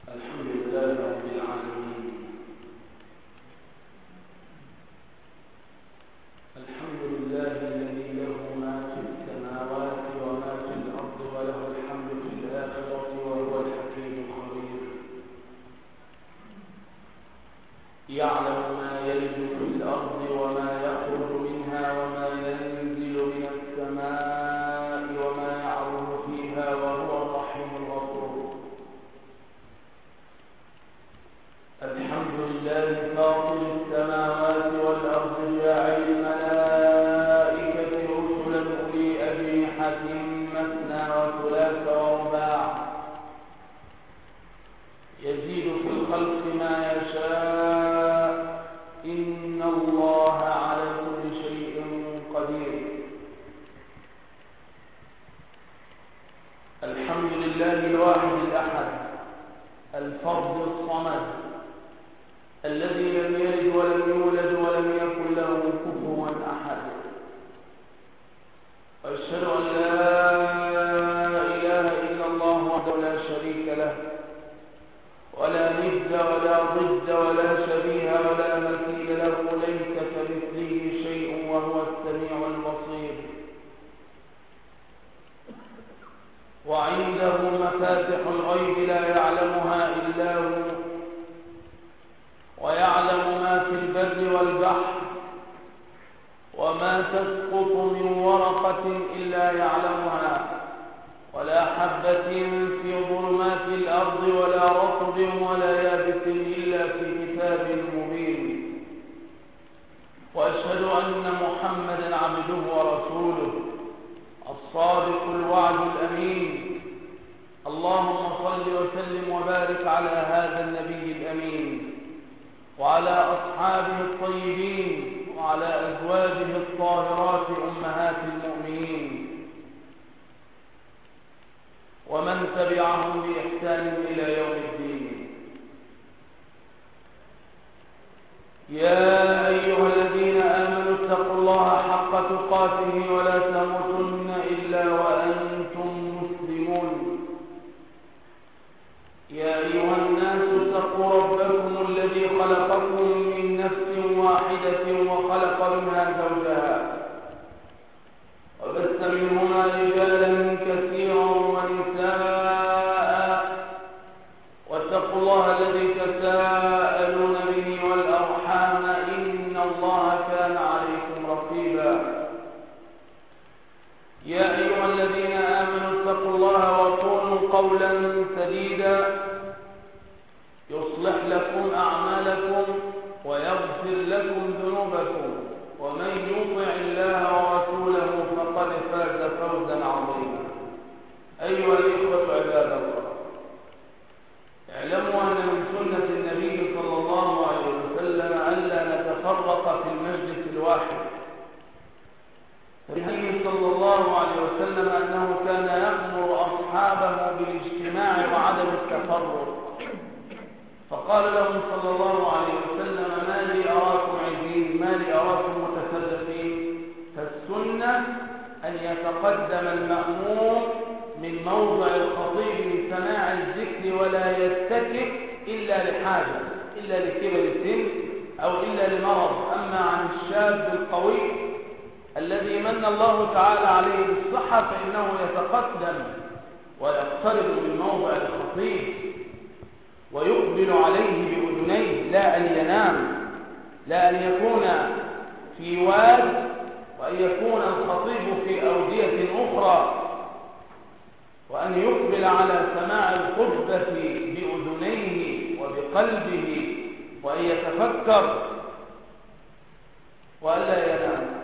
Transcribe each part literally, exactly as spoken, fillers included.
الحمد لله رب العالمين. الحمد لله الذي له ما في السماوات وما في الأرض وله الحمد في الآخرة وهو الحكيم الخبير. يعلم ما يلج في الأرض وما يخرج منها وما ينزل من السماء وما يعرج فيها وهو الرحيم الغفور. الحمد لله فاطر السماوات والأرض جاعل الملائكة رسلا أولي أجنحة مثنى وثلاث ورباع يزيد في الخلق ما يشاء إن الله على كل شيء قدير. الحمد لله الواحد الأحد الفرد الصمد الذي لم يلد ولم يولد ولم يكن له كفوا أحد. وأشهد أن لا إله إلا الله وحده لا شريك له ولا ند ولا ضد ولا شبيه ولا مثيل له ليس كمثله شيء وهو السميع البصير. وعنده مفاتح الغيب لا يعلمها إلا هو ويعلم ما في البر والبحر وما تسقط من ورقة إلا يعلمها ولا حبة في ظلمات الأرض ولا رطب ولا يابس إلا في كتاب مبين. وأشهد أن محمدا عبده ورسوله الصادق الوعد الأمين. اللهم صل وسلم وبارك على هذا النبي الأمين وعلى أصحابه الطيبين وعلى أزواجه الطاهرات أمهات المؤمنين ومن تبعهم بإحسان إلى يوم الدين. يا أيها الذين آمنوا اتقوا الله حق تقاته ولا تموتن إلا وأنتم مسلمون. يا أيها الناس اتقوا ربكم الذي خلقكم من نفس واحدة وخلق منها زوجها وبث منهما رجالا كثيرا ونساء واتقوا الله الذي تساءلون به والأرحام إن الله كان عليكم رقيبا. يا أيها الذين آمنوا اتقوا الله وقولوا قولا سديدا يصلح لكم أعمالكم ويغفر لكم ذنوبكم ومن يطع الله ورسوله فقد فاز فوزا عظيما. أيها الإخوة عباد الله، اعلموا أن من سنة النبي صلى الله عليه وسلم ألا نتفرق في المجلس الواحد. النبي صلى الله عليه وسلم أنه كان يأمر أصحابه بالاجتماع وعدم التفرق، فقال لهم صلى الله عليه وسلم: ما لي أراكم عزين، ما لي أراكم متفرقين؟ فالسنة أن يتقدم المأموم من موضع الخطيب من سماع الذكر ولا يتكئ إلا لحاجة، إلا لكبر السن أو إلا لمرض. أما عن الشاب القوي الذي من الله تعالى عليه بالصحة فإنه يتقدم ويقترب من موضع الخطيب ويقبل عليه بأذنيه، لا أن ينام، لا أن يكون في واد وأن يكون الخطيب في أودية أخرى، وأن يقبل على سماع الخطبة بأذنيه وبقلبه وأن يتفكر وألا ينام.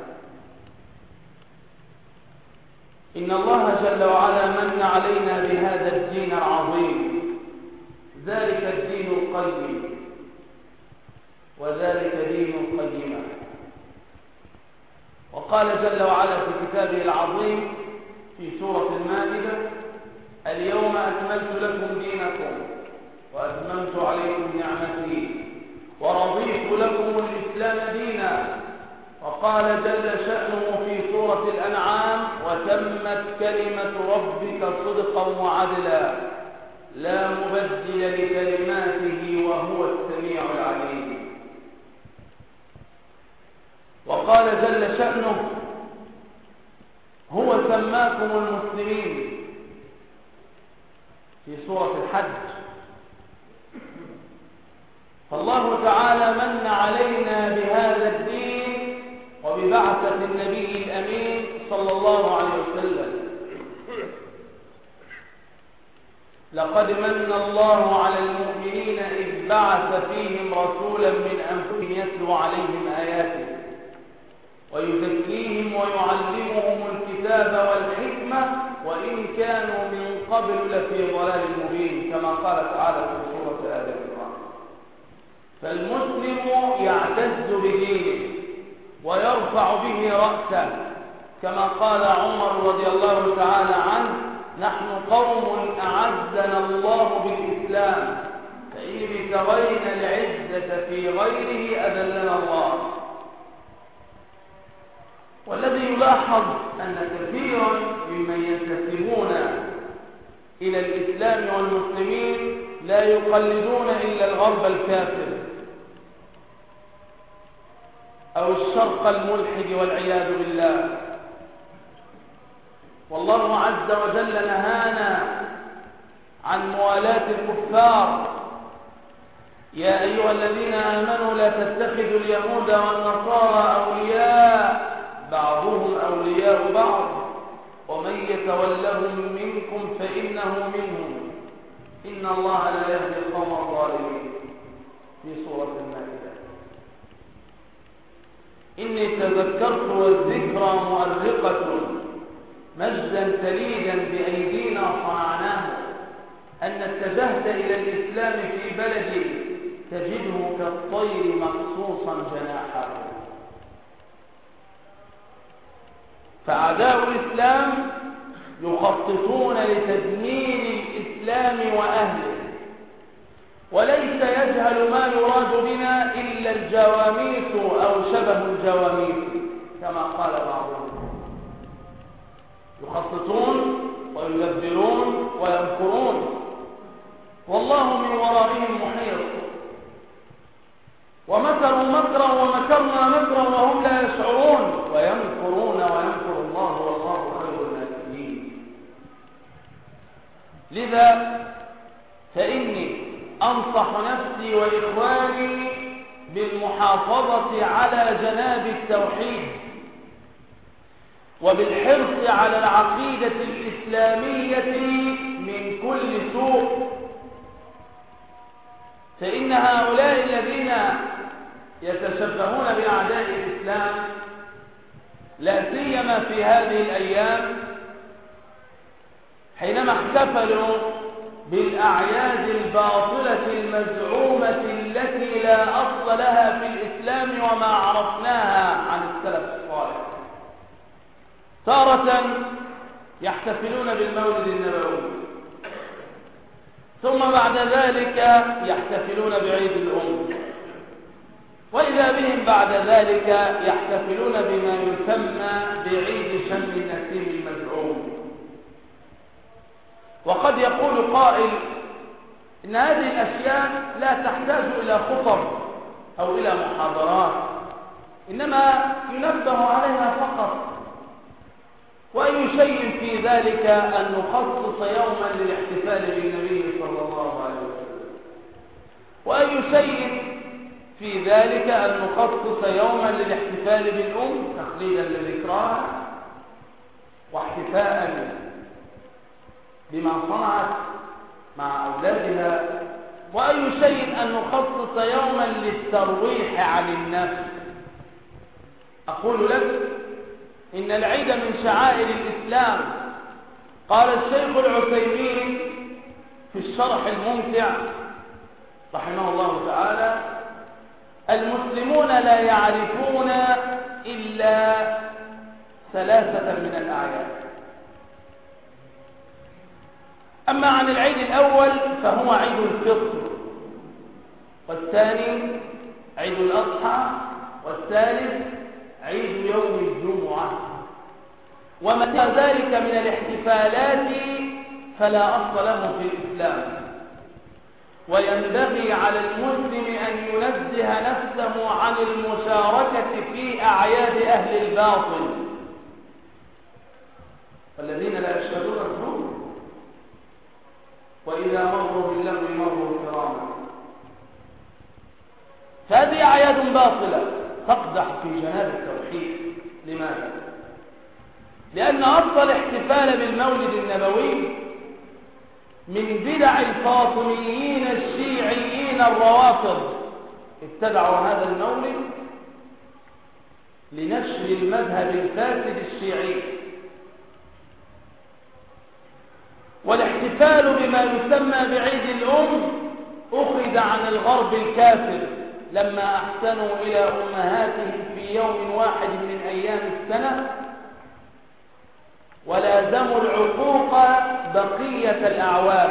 إن الله جل وعلا من علينا بهذا الدين العظيم، ذلك الدين القيم وذلك دين القيمة. وقال جل وعلا في كتابه العظيم في سورة المائدة: اليوم أكملت لكم دينكم وأتممت عليكم نعمتي ورضيت لكم الإسلام دينا. وقال جل شأنه في سورة الأنعام: وتمت كلمة ربك صدقا وعدلا لا مبدل لكلماته وقال جل شأنه هو سماكم المسلمين في سورة الحج. فالله تعالى من علينا بهذا الدين وببعثة النبي الأمين صلى الله عليه وسلم. لقد من الله على المؤمنين إذ بعث فيهم رسولا من أنفسهم يتلو عليهم آياته ويزكيهم ويعلمهم الكتاب والحكمة وإن كانوا من قبل لفي ضلال مبين، كما قال تعالى في سورة آل عمران. فالمسلم يعتز بدينه ويرفع به رأسه، كما قال عمر رضي الله تعالى عنه: نحن قوم أعزنا الله بالإسلام، فإن ابتغينا العزة في غيره أذلنا الله. والذي يلاحظ أن كثيرا ممن ينتسبون إلى الإسلام والمسلمين لا يقلدون إلا الغرب الكافر أو الشرق الملحد والعياذ بالله. والله عز وجل نهانا عن موالاة الكفار: يا أيها الذين آمنوا لا تتخذوا اليهود والنصارى أولياء بعضهم أولياء بعض ومن يتولهم منكم فإنه منهم إن الله لا يهدي القوم الظالمين، في سورة المائدة. إني تذكرت والذكرى مؤرقة مجدا تليدا بأيدينا صنعناه، أن اتجهت إلى الإسلام في بلدي تجده كالطير مقصوصا جناحه. فأعداء الإسلام يخططون لتدمير الإسلام وأهله، وليس يجهل ما يراد بنا إلا الجواميس أو شبه الجواميس، كما قال بعضهم. يخططون ويدبرون ويمكرون والله من ورائهم محيط. ومكروا مكرا ومكرنا مكرا وهم لا يشعرون ويمكرون ويمكر الله والله خير الماكرين. لذا فإني أنصح نفسي وإخواني بالمحافظة على جناب التوحيد وبالحرص على العقيدة الإسلامية من كل سوء، فإن هؤلاء الذين يتشبهون بأعداء الإسلام لا سيما في هذه الأيام حينما احتفلوا بالأعياد الباطلة المزعومة التي لا أصل لها في الإسلام وما عرفناها عن السلف الصالح. تارة يحتفلون بالمولد النبوي، ثم بعد ذلك يحتفلون بعيد الأم، وإذا بهم بعد ذلك يحتفلون بما يسمى بعيد شم النسيم المزعوم. وقد يقول قائل إن هذه الأشياء لا تحتاج إلى خطب أو إلى محاضرات، إنما ينبه عليها فقط. وأي شيء في ذلك أن نخصص يوما للاحتفال بالنبي صلى الله عليه وسلم، وأي شيء في ذلك أن نخصص يوما للاحتفال بالأم تخليدا لذكراها واحتفاء بما صنعت مع أولادها، وأي شيء أن نخصص يوما للترويح عن النفس. أقول لك إن العيد من شعائر الإسلام. قال الشيخ العثيمين في الشرح الممتع رحمه الله تعالى: المسلمون لا يعرفون إلا ثلاثة من الأعياد. أما عن العيد الأول فهو عيد الفطر، والثاني عيد الأضحى، والثالث عيد يوم الجمعة. ومتى ذلك من الاحتفالات فلا أصل له في الإسلام. وينبغي على المسلم أن ينزه نفسه عن المشاركة في أعياد أهل الباطل والذين لا يشهدون الزور وإذا مروا باللغو مروا كراما. فهذه أعياد باطلة تقدح في جناب التوحيد. لماذا؟ لأن أصل الاحتفال بالمولد النبوي من بدع الفاطميين الشيعيين الروافض، ابتدعوا هذا المولد لنشر المذهب الفاسد الشيعي. والاحتفال بما يسمى بعيد الأم أخذ عن الغرب الكافر لما أحسنوا إلى أمهاتهم في يوم واحد من أيام السنة ولازموا العقوق بقية الأعوام.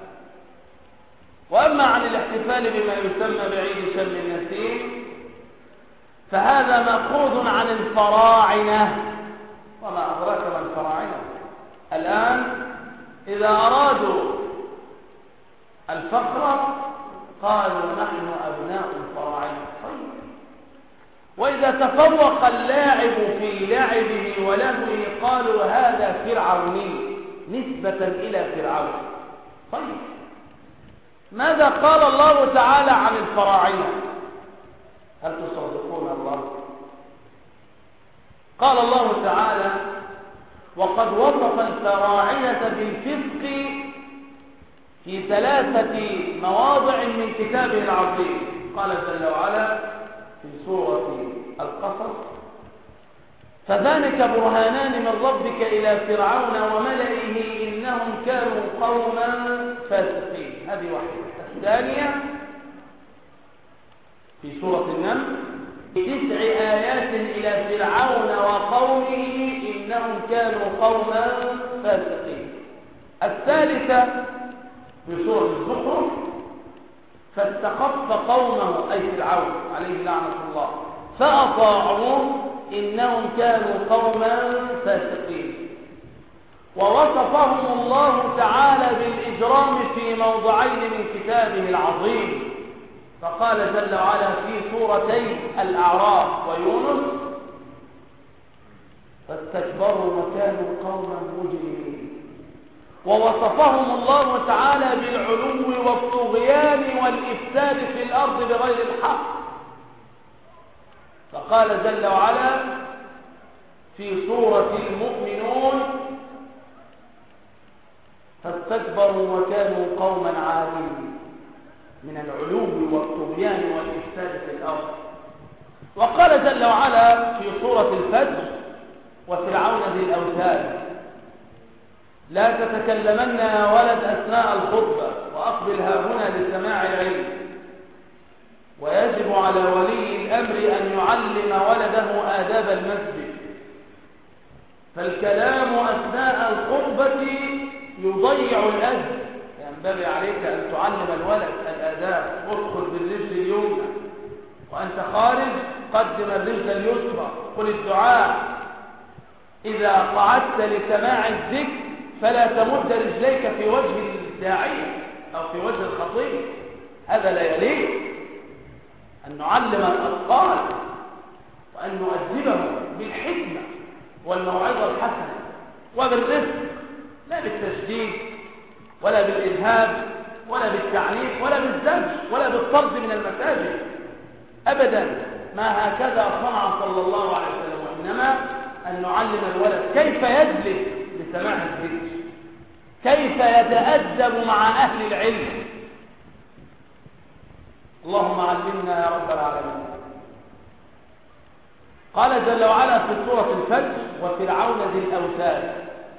وأما عن الاحتفال بما يسمى بعيد شم النسيم فهذا مأخوذ عن الفراعنة. وما أدراك ما الفراعنة؟ الآن إذا أرادوا الفخر قالوا نحن أبناء الفراعنة. طيب، وإذا تفوق اللاعب في لعبه ولهوه قالوا هذا فرعوني نسبة إلى فرعون. طيب، ماذا قال الله تعالى عن الفراعنة؟ هل تصدقون الله؟ قال الله تعالى وقد وصف الفراعنة بالفسق في ثلاثة مواضع من كتابه العظيم. قال جل وعلا في سورة القصص فذلك برهانان من ربك إلى فرعون وملئه إنهم كانوا قوما فاسقين. هذه واحدة. الثانية في سورة النمل تسع آيات إلى فرعون وقومه إنهم كانوا قوما فاسقين. الثالثة في سورة الزخرف فاستخف قومه أي فرعون عليه لعنة الله فأطاعوه إنهم كانوا قوما فاسقين. ووصفهم الله تعالى بالإجرام في موضعين من كتابه العظيم فقال جل وعلا في سورتي الأعراف ويونس فاستكبروا وكانوا قوما مجرمين. ووصفهم الله تعالى بالعلو والطغيان والإفساد في الأرض بغير الحق فقال جل وعلا في سورة المؤمنون فاستكبروا وكانوا قوما عالين من العلو والطغيان والإفساد في الأرض. وقال جل وعلا في سورة الفجر وفرعون ذي الأوتاد لا تتكلمن يا ولد أثناء الخطبة وأقبل هاهنا لسماع العلم. ويجب على ولي الأمر أن يعلم ولده آداب المسجد فالكلام أثناء الخطبة يضيع الأجر. ينبغي عليك أن تعلم الولد الآداب. ادخل بالرجل اليمنى وأنت خارج قدم الرجل اليسرى. قل الدعاء. إذا قعدت لسماع الذكر فلا تمد رجليك في وجه الداعية أو في وجه الخطيب. هذا لا يليق. أن نعلم الأطفال وأن نؤدبهم بالحكمة والموعظة الحسنة وبالرفق لا بالتشديد ولا بالإرهاب ولا بالتعنيف ولا بالزج ولا بالطرد من المساجد أبدا. ما هكذا صنع صلى الله عليه وسلم. وإنما أن نعلم الولد كيف يجلس لسماع الذكر كيف يتأدب مع أهل العلم. اللهم علمنا يا رب العالمين. قال جل وعلا في سورة الفجر وفرعون ذي الأوتاد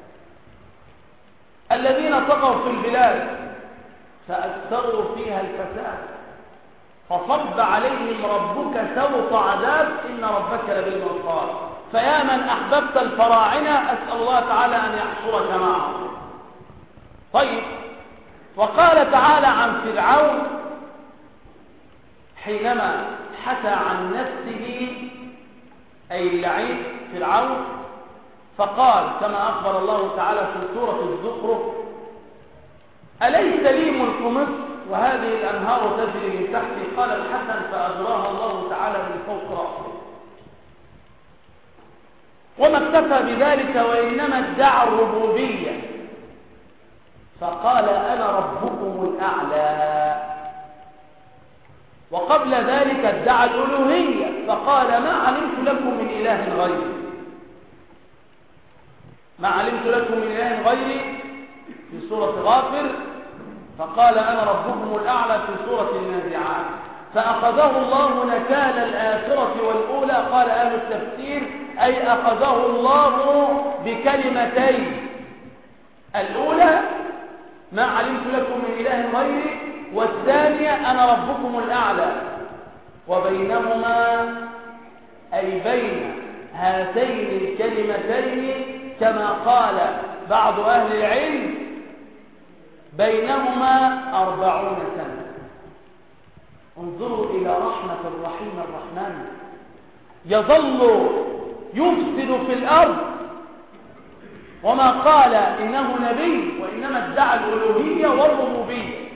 الذين طغوا في البلاد فأكثروا فيها الفساد فصب عليهم ربك سوط عذاب إن ربك لبالمرصاد. فيا من أحببت الفراعنة أسأل الله تعالى أن يحشرك معهم. طيب، وقال تعالى عن فرعون حينما حكى عن نفسه أي اللعين فرعون فقال كما أخبر الله تعالى في سورة الزخرف أليس لي ملك مصر وهذه الأنهار تجري من تحتي. قال الحسن فأجراها الله تعالى من فوق رأسه. وما اكتفى بذلك وإنما ادعى الربوبية، فقال أنا ربكم الأعلى. وقبل ذلك ادعى الألوهية، فقال ما علمت لكم من إله غيري، ما علمت لكم من إله غيري في سورة غافر، فقال أنا ربكم الأعلى في سورة النازعات. فأخذه الله نكال الآخرة والأولى. قال أهل التفسير أي أخذه الله بكلمتين، الأولى ما علمت لكم من إله غيري، والثانية أنا ربكم الأعلى. وبينهما أي بين هاتين الكلمتين كما قال بعض أهل العلم بينهما أربعون سنة. انظروا إلى رحمة الرحيم الرحمن، يظل يفسد في الأرض وما قال إنه نبي، وإنما ادعى الألوهية والربوبية.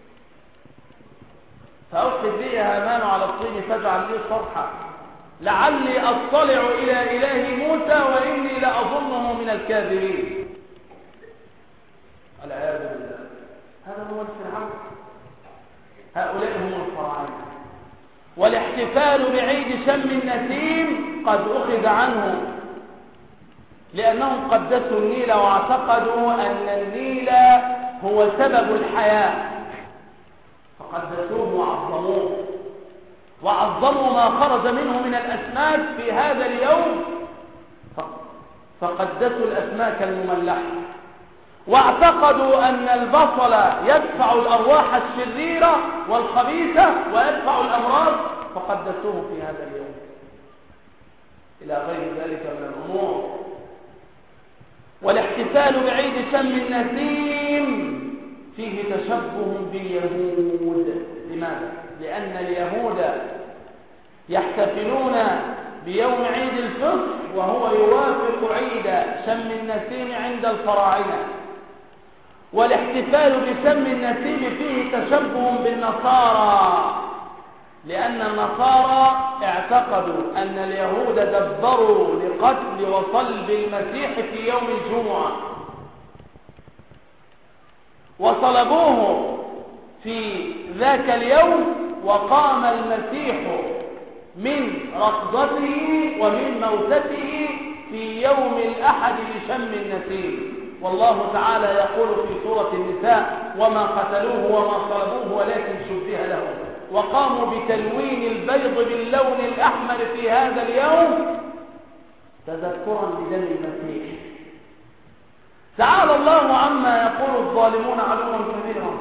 فأوقد لي يا هامان على الطين فاجعل لي صرحا لعلي أطلع إلى إله موسى وإني لأظنه من الكاذبين. والعياذ بالله، هذا هو الفرعون، هؤلاء هم الفراعنة. والاحتفال بعيد شم النسيم قد أخذ عنه، لأنهم قدسوا النيل واعتقدوا أن النيل هو سبب الحياة، فقدسوه وعظموه، وعظموا ما خرج منه من الأسماك في هذا اليوم، فقدسوا الأسماك المملحة. واعتقدوا أن البصل يدفع الأرواح الشريرة والخبيثة ويدفع الأمراض، فقدسوه في هذا اليوم، إلى غير ذلك من الأمور. والاحتفال بعيد شم النسيم فيه تشبه باليهود. لماذا؟ لأن اليهود يحتفلون بيوم عيد الفطر وهو يوافق عيد شم النسيم عند الفراعنة. والاحتفال بشم النسيم فيه تشبه بالنصارى، لأن النصارى اعتقدوا أن اليهود دبروا لقتل وصلب المسيح في يوم الجمعة، وصلبوه في ذاك اليوم، وقام المسيح من رقضته ومن موتته في يوم الأحد لشم النسيم. والله تعالى يقول في سورة النساء وما قتلوه وما صلبوه ولكن شبه لهم، وقاموا بتلوين البيض باللون الأحمر في هذا اليوم تذكرا بدم المسيح. تعالى الله عما يقول الظالمون علوا كبيرا.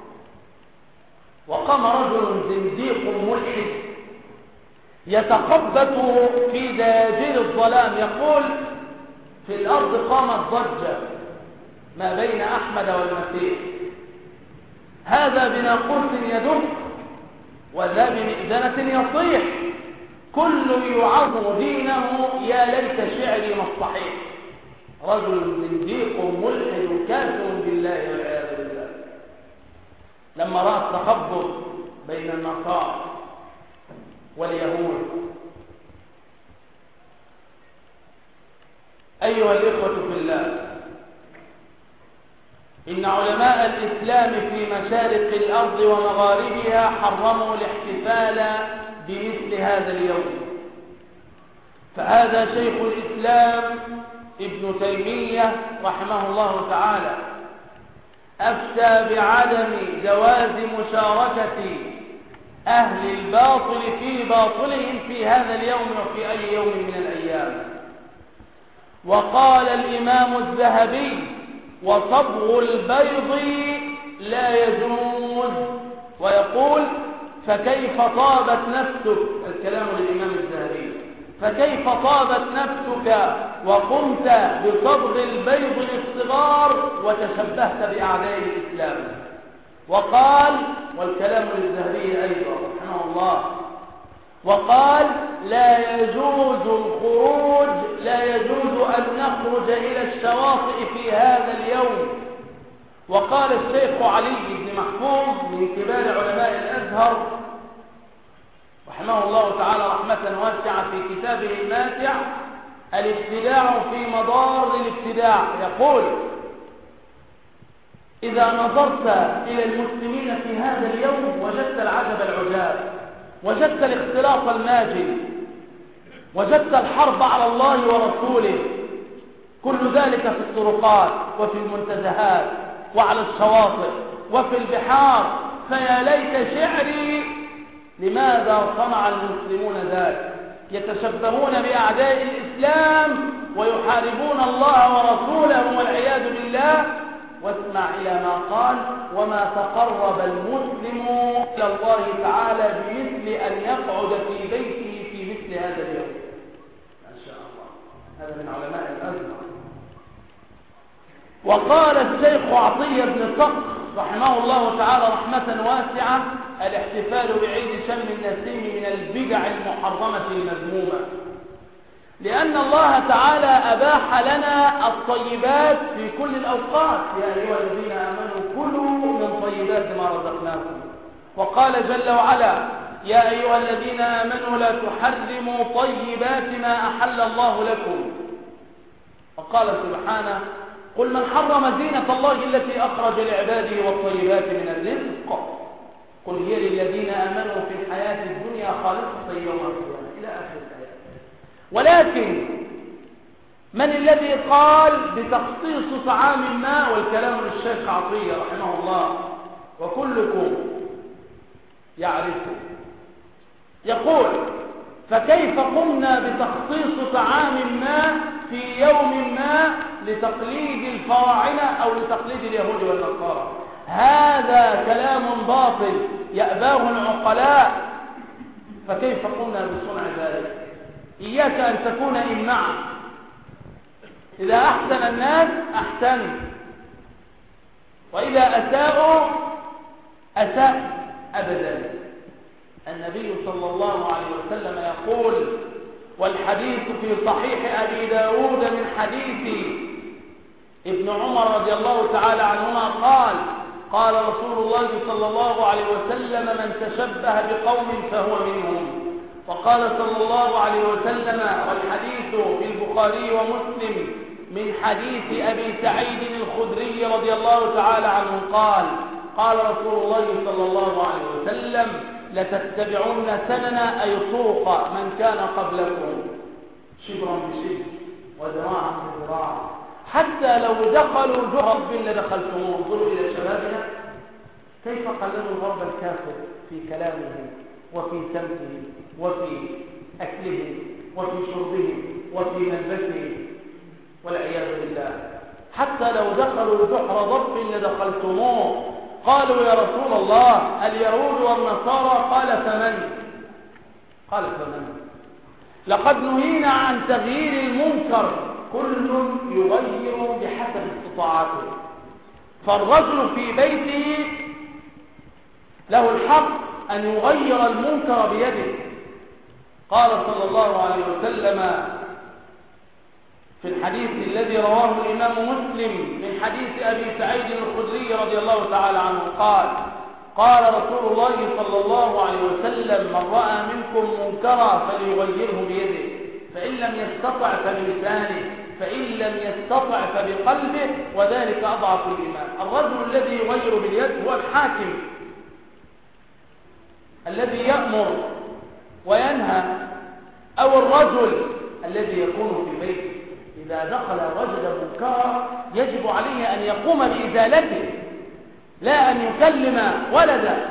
وقام رجل زنديق ملحد يتخبط في داجير الظلام يقول في الأرض قامت ضجة ما بين أحمد والمسيح، هذا بناقوس يدق وذا بمئذنة يصيح، كل يعظم دينه يا ليت شعري ما الصحيح. رجل زنديق ملحد كافر بالله والعياذ بالله. لما رأى التخبط بين النصارى واليهود، أيها الإخوة في الله، إن علماء الإسلام في مشارق الأرض ومغاربها حرموا الاحتفال بمثل هذا اليوم. فهذا شيخ الإسلام ابن تيمية رحمه الله تعالى أفتى بعدم جواز مشاركة أهل الباطل في باطلهم في هذا اليوم وفي أي يوم من الأيام. وقال الإمام الذهبي وصبغ البيض لا يجوز، ويقول فكيف طابت نفسك، الكلام للإمام الذهبي، فكيف طابت نفسك وقمت بصبغ البيض للصغار وتشبهت بأعداء الإسلام. وقال والكلام للذهبي أيضا رحمه الله، وقال لا يجوز الخروج، لا يجوز أن نخرج إلى الشواطئ في هذا اليوم، وقال الشيخ علي بن محفوظ من كبار علماء الأزهر رحمه الله تعالى رحمة واسعة في كتابه الماتع الابتداع في مضار الابتداع، يقول: إذا نظرت إلى المسلمين في هذا اليوم وجدت العجب العجاب، وجدت الاختلاط الماجن، وجدت الحرب على الله ورسوله، كل ذلك في الطرقات وفي المنتزهات وعلى الشواطئ وفي البحار، فيا ليت شعري لماذا صنع المسلمون ذلك؟ يتشبهون بأعداء الإسلام ويحاربون الله ورسوله والعياذ بالله. واسمع إلى ما قال: وما تقرب المسلم إلى الله تعالى بمثل أن يقعد في بيته في مثل هذا اليوم. ما شاء الله، هذا من علماء الأزهر. وقال الشيخ عطية بن صقر رحمه الله تعالى رحمة واسعة: الاحتفال بعيد شم النسيم من البدع المحرمة المذمومة، لأن الله تعالى أباح لنا الطيبات في كل الأوقات. يا أيها الذين آمنوا كلوا من طيبات ما رزقناكم. وقال جل وعلا: يا أيها الذين آمنوا لا تحرموا طيبات ما أحل الله لكم. وقال سبحانه: قل من حرم زينة الله التي أخرج لعباده والطيبات من الرزق قل هي للذين آمنوا في الحياة الدنيا خالصة يوم القيامة، إلى آخر الآية. ولكن من الذي قال بتخصيص طعام ما؟ والكلام للشيخ عطية رحمه الله وكلكم يعرفه. يقول: فكيف قمنا بتخصيص طعام ما في يوم ما لتقليد الفراعنة أو لتقليد اليهود والنصارى؟ هذا كلام باطل يأباه العقلاء. فكيف قمنا بصنع ذلك؟ إياك أن تكون إمعا. إذا أحسن الناس أحسنوا، وإذا أساءوا أساء أبدا. النبي صلى الله عليه وسلم يقول، والحديث في صحيح أبي داود من حديث ابن عمر رضي الله تعالى عنهما قال: قال رسول الله صلى الله عليه وسلم: من تشبه بقوم فهو منهم. وقال صلى الله عليه وسلم، والحديث في البخاري ومسلم من حديث أبي سعيد الخدري رضي الله تعالى عنه قال: قال رسول الله صلى الله عليه وسلم: لتتبعون سنن أي طرق من كان قبلكم شبرا بشبر وذراعا بذراع حتى لو دخلوا جرب لدخلتموه. انظروا إلى شبابنا كيف قلدوا الغرب الكافر في كلامهم وفي سمتهم وفي أكلهم وفي شربهم وفي ملبسهم والعياذ بالله. حتى لو دخلوا جحر ضب لدخلتموه. قالوا: يا رسول الله اليهود والنصارى. قال: فمن؟ قال: فمن؟ لقد نهينا عن تغيير المنكر، كل يغير بحسب استطاعته. فالرجل في بيته له الحق أن يغير المنكر بيده. قال صلى الله عليه وسلم في الحديث الذي رواه الإمام مسلم من حديث أبي سعيد الخدري رضي الله تعالى عنه قال: قال رسول الله صلى الله عليه وسلم: من رأى منكم منكرا فليغيره بيده، فإن لم يستطع فبلسانه، فإن لم يستطع فبقلبه، وذلك أضعف الإيمان. الرجل الذي يغير باليد هو الحاكم الذي يأمر وينهى، أو الرجل الذي يكون في بيته إذا دخل الرجل منكرا يجب عليه أن يقوم بإزالته، لا أن يكلم ولدا.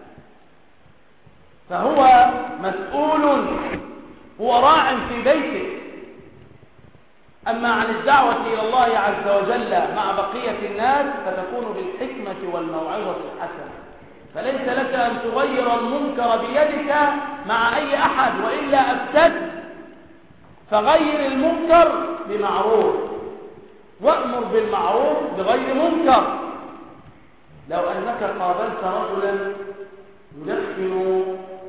فهو مسؤول، هو راع في بيته. أما عن الدعوة إلى الله عز وجل مع بقية الناس فتكون بالحكمة والموعظة الحسنة. فليس لك أن تغير المنكر بيدك مع أي أحد، وإلا أفسد. فغير المنكر بمعروف، وأمر بالمعروف بغير منكر. لو أنك قابلت رجلا يدخن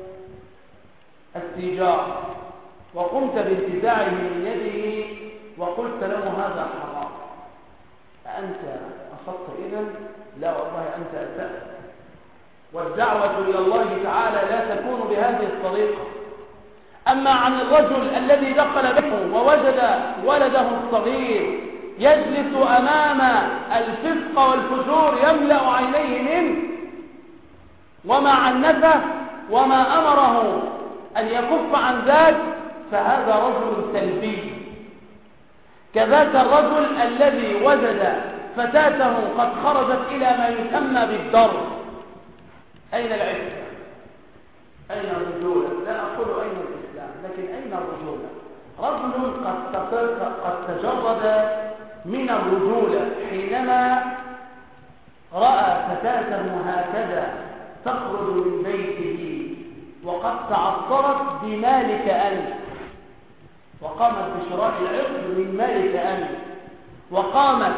السيجار وقمت بانتزاعه من يده وقلت له: هذا حرام، فأنت أخطأت إذن؟ لا والله أنت أسأت. والدعوة إلى الله تعالى لا تكون بهذه الطريقة. أما عن الرجل الذي دخل بيته ووجد ولده الصغير يجلس أمام الفسق والفجور يملأ عينيه منه وما عنفه وما أمره أن يكف عن ذلك، فهذا رجل سلبي. كذاك الرجل الذي وجد فتاته قد خرجت إلى ما يسمى بالدرس. أين العفة؟ أين الرجولة؟ لا أقول أين الإسلام، لكن أين الرجولة؟ رجل قد قد تجرد من الرجولة حينما رأى فتاته هكذا تخرج من بيته وقد تعطرت بمالك أنت، وقامت بشراء العقد من مالك أنت، وقامت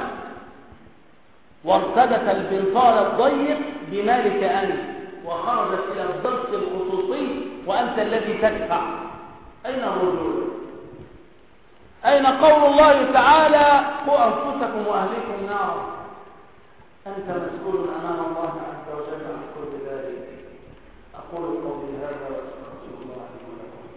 وارتدت البنطال الضيق بمالك أنت، وخرجت إلى الدرس الخصوصي وأنت الذي تدفع. أين الرجولة؟ أين قول الله تعالى قوا أنفسكم وأهليكم نارا؟ أنت مسؤول أمام الله عز وجل عن كل ذلك. أقول قولي هذا وأستغفر الله لي ولكم.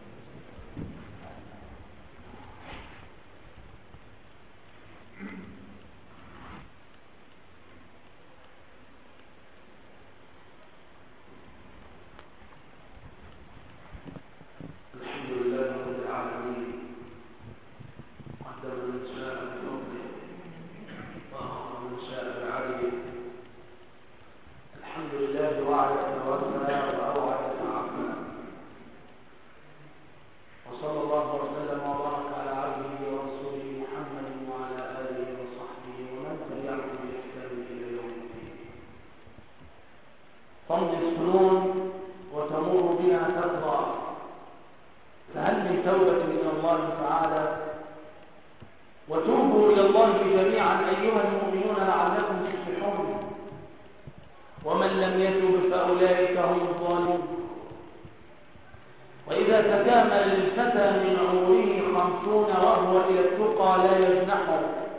الحمد لله رب العالمين، قدم من شاء بفضله وأخر من شاء بعدله. الحمد لله وعد توفى وأوعد فعفنا، وصلى الله وسلم وبارك على عبده ورسوله محمد وعلى آله وصحبه ومن تبعهم بإحسان إلى يوم الدين. تمضي السنون وتمر بنا تقضى، فهل من توبة إلى الله تعالى؟ وتوبوا إلى الله جميعا أيها المؤمنون لعلكم تفلحون. ومن لم يتب فأولئك هم الظالمون. وإذا تكامل للفتى من عمره خمسون وهو إلى التقى لا يجنحه،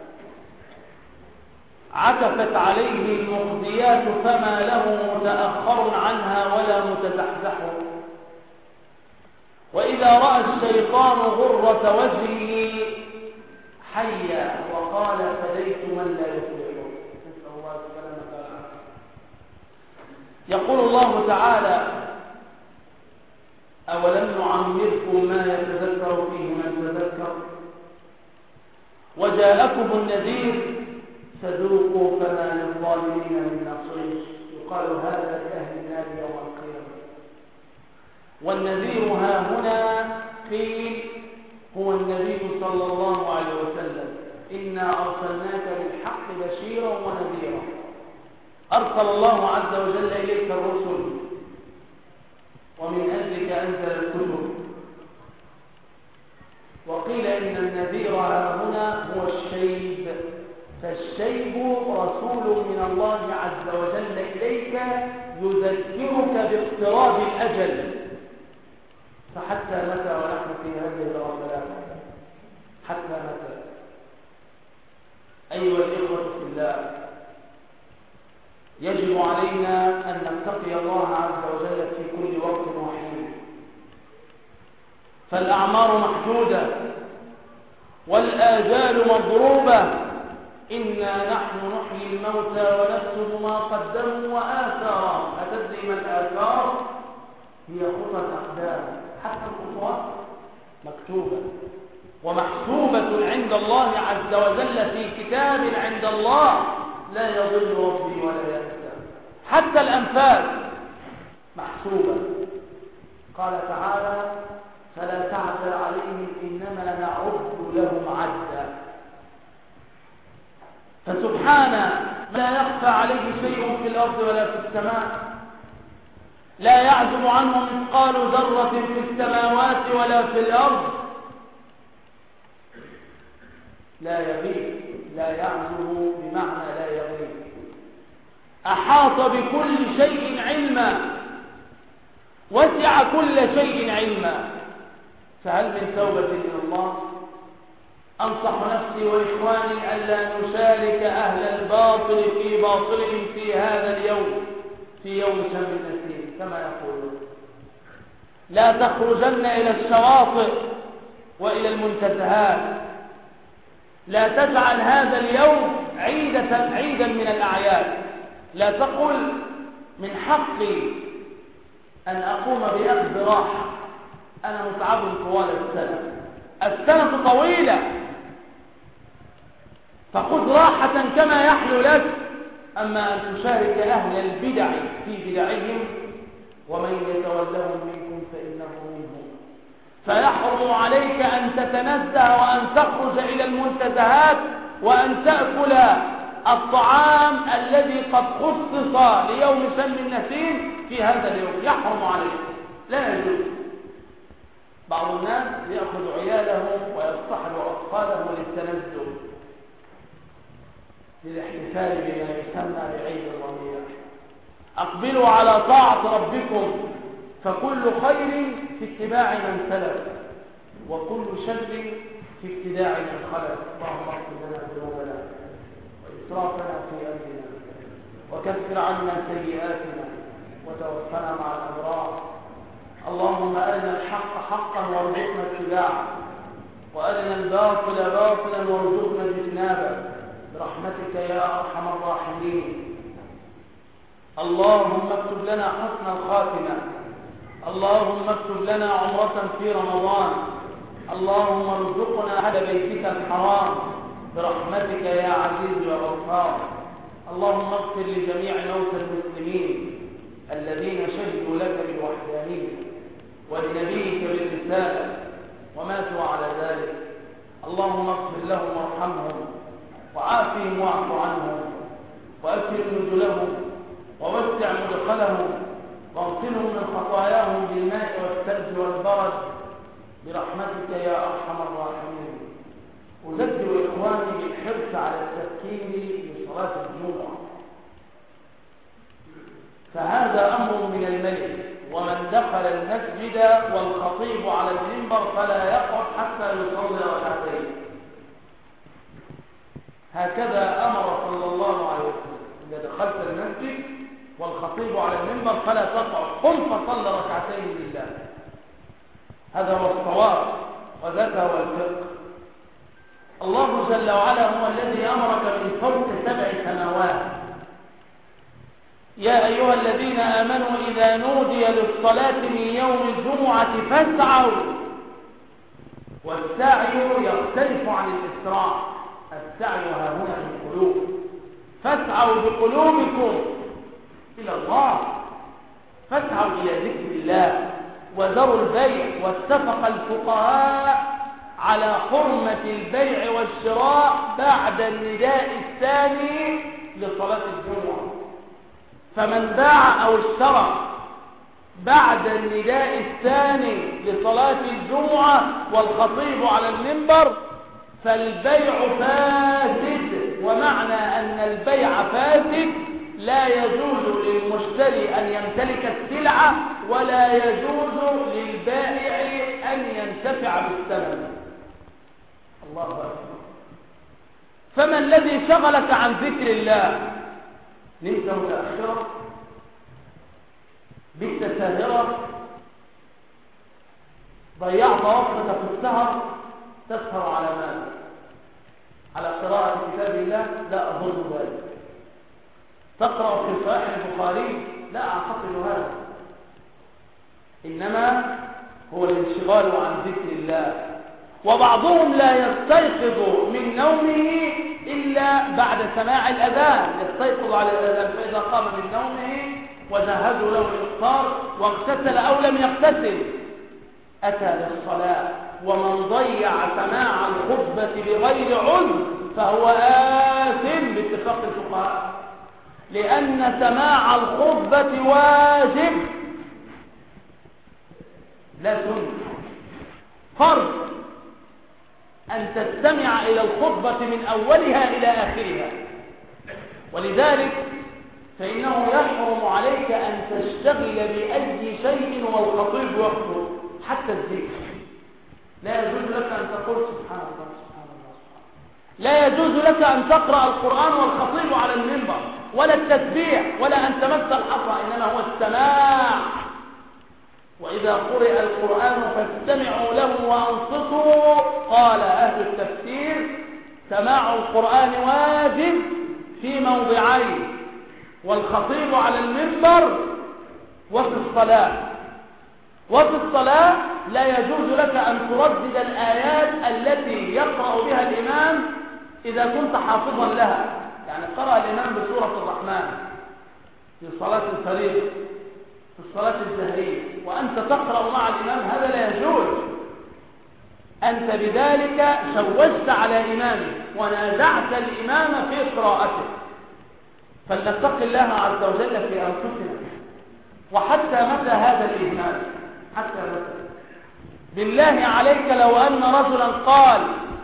عكفت عليه المخزيات فما له متأخر عنها ولا متزحزح. وإذا رأى الشيطان غرة وجهه حيا وقال فديت من لا يفلح. نسأل الله السلامة والعافية. يقول الله تعالى أولم نعمركم ما يتذكر فيه من تذكر وجاءكم النذير فذوقوا فما للظالمين من نصير. يقال هذا لأهل النار يوم القيامة. والنذير ها هنا قيل هو النبي صلى الله عليه وسلم. إنا أرسلناك بالحق بشيرا ونذيرا. أرسل الله عز وجل إليك الرسل، ومن أجلك أنزل الكتب. وقيل إن النذير ها هنا هو الشيب، فالشيب رسول من الله عز وجل إليك يذكرك باقتراب الأجل. فحتى متى ونحن في هذه الغفلات؟ حتى متى؟ أيها الإخوة في الله، يجب علينا أن نتقي الله عز وجل في كل وقت وحين. فالأعمار محدودة والآجال مضروبة. إنا نحن نحيي الموتى ونكتب ما قدموا وآثارهم. أتدري ما الآثار؟ هي خطى الأقدام. حتى الخطوات مكتوبة ومحسوبة عند الله عز وجل في كتاب عند الله لا يضل ربي ولا ينسى. حتى الأنفاس محسوبة. قال تعالى فلا تعجل عليهم إنما نعد لهم عدا. فسبحانه لا يخفى عليه شيء في الأرض ولا في السماء. لا يعزب عنه مثقال ذرة في السماوات ولا في الأرض. لا يغيب، لا يعزب بمعنى لا يغيب. أحاط بكل شيء علما، وسع كل شيء علما. فهل من توبة إلى الله؟ أنصح نفسي وإخواني ألا نشارك أهل الباطل في باطلهم في هذا اليوم، في يوم شم النسيم كما يقولون. لا تخرجن إلى الشواطئ وإلى المنتزهات. لا تجعل هذا اليوم عيدة عيدا من الأعياد. لا تقل من حقي أن أقوم بأخذ راحة، أنا متعب طوال السنة، السنة طويلة، فخذ راحة كما يحلو لك. أما أن تشارك أهل البدع في بدعهم ومن يتولهم منكم فإنه منهم، فيحرم عليك أن تتنزه وأن تخرج إلى المنتزهات وأن تأكل الطعام الذي قد خصص ليوم شم النسيم في هذا اليوم، يحرم عليك، لا يجوز. بعض الناس يأخذ عيالهم ويصطحب أطفالهم للتنزه، للاحتفال بما يسمى بعيد الربيع. أقبلوا على طاعة ربكم، فكل خير في اتباع من سلف، وكل شر في ابتداع من خلف. اللهم اغفر لنا ذنوبنا وإسرافنا في أمرنا، وكفر عنا سيئاتنا، وتوفنا مع الأبرار. اللهم أرنا الحق حقا وارزقنا اتباعه، وأرنا الباطل باطلا وارزقنا اجتنابه، برحمتك يا أرحم الراحمين. اللهم اكتب لنا حسن الخاتمة، اللهم اكتب لنا عمرة في رمضان، اللهم ارزقنا أهل بيتك الحرام برحمتك يا عزيز يا غفار. اللهم اغفر لجميع موتى المسلمين الذين شهدوا لك بالوحدانية ولنبيك بالرسالة وماتوا على ذلك. اللهم اغفر لهم وارحمهم وعافهم واعف عنهم وأكرم نزلهم ووسع مدخلهم واغسلهم من خطاياهم بالماء والثلج والبرد برحمتك يا أرحم الراحمين. أذكر إخواني بالحرص على التذكير بصلاة الجمعة، فهذا أمر من الملك، ومن دخل المسجد والخطيب على المنبر فلا يقعد حتى يصلي ركعتين. هكذا أمر صلى الله عليه وسلم: إذا دخلت المسجد والخطيب على المنبر فلا تقعد، قم فصل ركعتين لله. هذا هو الصواب، وذاك هو الفقه. الله جل وعلا هو الذي أمرك من فوق سبع سماوات: يا أيها الذين آمنوا إذا نودي للصلاة من يوم الجمعة فاسعوا. والسعي يختلف عن الإسراع، السعي ها هنا في القلوب، فاسعوا بقلوبكم إلى الله، فاسعوا إلى ذكر الله وذروا البيع. واتفق الفقهاء على حرمة البيع والشراء بعد النداء الثاني لصلاة الجمعة. فمن باع أو اشترى بعد النداء الثاني لصلاة الجمعة والخطيب على المنبر فالبيع فاسد. ومعنى أن البيع فاسد لا يجوز للمشتري أن يمتلك السلعة ولا يجوز للبائع أن ينتفع بالثمن. الله أكبر. فما الذي شغلك عن ذكر الله؟ نمت متأخرة، بت ساهرة، ضيعت وقتك في السهر، تسهر على ماذا؟ على قراءة كتاب الله؟ لا أظن ذلك. تقرأ في صحيح البخاري؟ لا أعتقد هذا، إنما هو الانشغال عن ذكر الله. وبعضهم لا يستيقظ من نومه إلا بعد سماع الأذان، يستيقظ على الأذان، فإذا قام من نومه وجهزوا له الإفطار واغتسل أو لم يغتسل أتى للصلاة. ومن ضيع سماع الخطبة بغير عذر فهو آثم باتفاق الفقهاء، لأن سماع الخطبة واجب لا سنة، فرض أن تستمع إلى الخطبة من أولها إلى آخرها. ولذلك فإنه يحرم عليك أن تشتغل بأي شيء والخطيب يخطب، حتى الذكر لا يجوز لك أن تقول سبحان الله سبحان الله لا يجوز لك أن تقرأ القرآن والخطيب على المنبر، ولا التسبيح، ولا أن تمس الحصى، إنما هو السماع. وإذا قرئ القرآن فاستمعوا له وأنصتوا. قال أهل التفسير: سماع القرآن واجب في موضعين: والخطيب على المنبر وفي الصلاة. وفي الصلاة لا يجوز لك أن تردد الآيات التي يقرأ بها الإمام إذا كنت حافظا لها. يعني قرأ الإمام بسورة الرحمن في صلاة الفريضة في الصلاة الجهرية وأنت تقرأ مع الإمام، هذا لا يجوز. أنت بذلك شوشت على إمامك ونازعت الإمام في قراءته. فلنتق الله عز وجل في أنفسنا. وحتى متى هذا الإهمال؟ حتى متى؟ بالله عليك لو أن رجلا قال: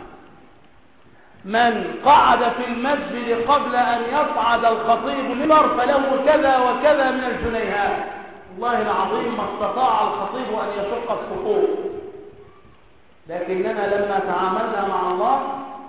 من قعد في المسجد قبل أن يصعد الخطيب المنبر فله كذا وكذا من الجنيهات، والله العظيم ما استطاع الخطيب أن يشق الصفوف. لكننا لما تعاملنا مع الله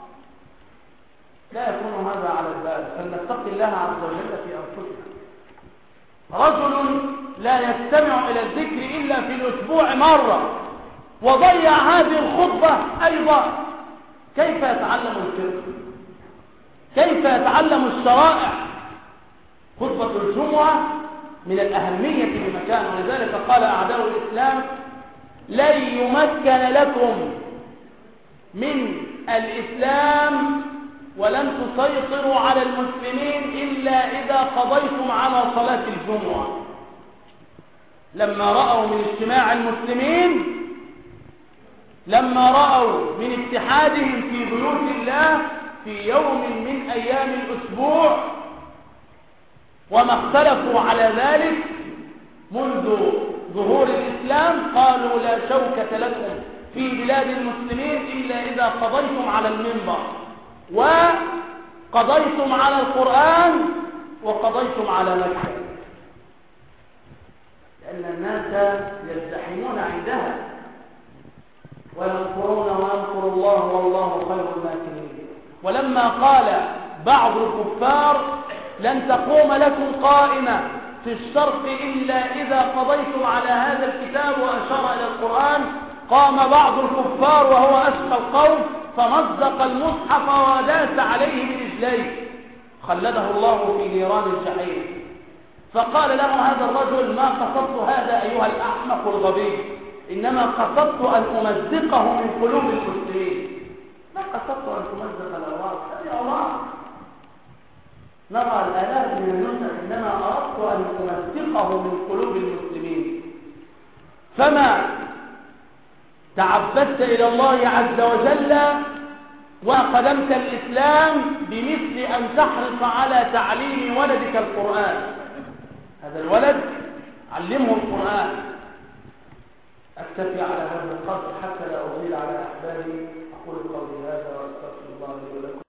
لا يكون هذا على البال. فلنتقي الله عز وجل في أنفسنا. رجل لا يستمع إلى الذكر إلا في الأسبوع مرة وضيع هذه الخطبة أيضا، كيف يتعلم الفقه؟ كيف يتعلم الشرائع؟ خطبة الجمعة من الأهمية بمكان، ولذلك قال أعداء الإسلام: لن يمكن لكم من الإسلام ولن تسيطروا على المسلمين إلا إذا قضيتم على صلاة الجمعة. لما رأوا من اجتماع المسلمين، لما رأوا من اتحادهم في بيوت الله في يوم من أيام الأسبوع، وما اختلفوا على ذلك منذ ظهور الإسلام، قالوا: لا شوكة لكم في بلاد المسلمين إلا إذا قضيتم على المنبر وقضيتم على القرآن وقضيتم على مكة، لأن الناس يزدحمون عندها وينكرون وينكر الله والله خير الماكرين. ولما قال بعض الكفار: لن تقوم لكم قائمة في الشرق إلا إذا قضيتم على هذا الكتاب وأشار إلى القرآن، قام بعض الكفار وهو أشقى القوم فمزق المصحف وداس عليه برجليه، خلده الله في نيران الجحيم. فقال له هذا الرجل: ما قصدت هذا أيها الأحمق الغبي، إنما قصدت أن أمزقه من قلوب المسلمين. ما قصدت أن تمزق الأوراق، هذه أوراق نرى الآلاف من النسخ، إنما أردت أن أمزقه من قلوب المسلمين. فما تعبدت إلى الله عز وجل وقدمت الإسلام بمثل أن تحرص على تعليم ولدك القرآن. هذا الولد علمه القرآن. أكتفي على هذا القدر حتى لا أطيل على أحبابي. أقول قولي هذا وأستغفر الله لي ولكم.